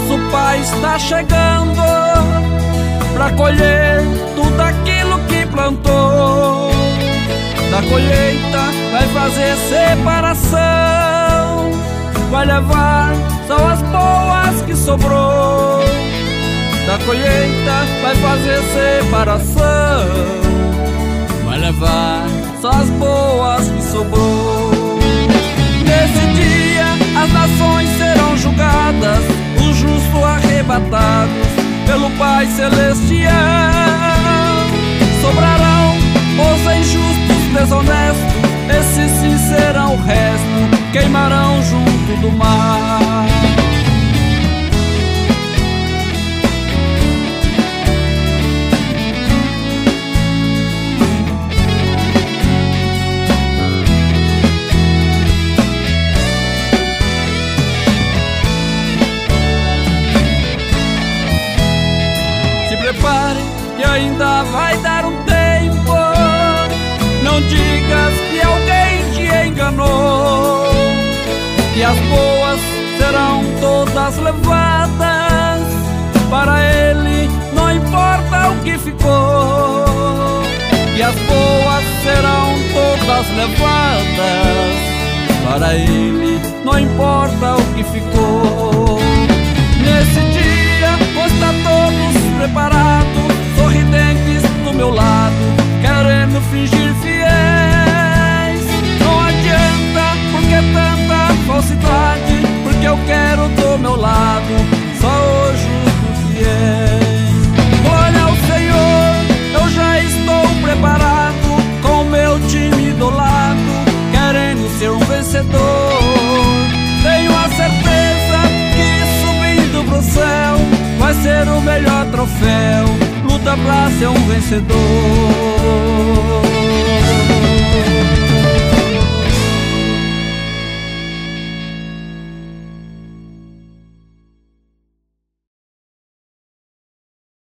nosso Pai está chegando pra colher tudo aquilo que plantou. Da colheita vai fazer separação, vai levar só as boas que sobrou. Da colheita vai fazer separação, vai levar só as boas que sobrou. Nesse dia as nações serão julgadas, os justos arrebatados pelo Pai Celestial. Sobrarão os injustos desonestos, esses sim serão o resto, queimarão junto do mar. Prepare que ainda vai dar um tempo, não digas que alguém te enganou, e as boas serão todas levadas, para ele não importa o que ficou. E as boas serão todas levadas, para ele não importa o que ficou. Nesse dia vou estar todos preparados, sorridentes do meu lado, querendo fingir fiéis. Não adianta, porque tanta falsidade, porque eu quero do meu lado só os justos fiéis. Olha o Senhor, eu já estou preparado, com meu time do lado, querendo ser um vencedor. Tenho a certeza que subindo pro céu vai ser o melhor troféu, luta pra ser um vencedor.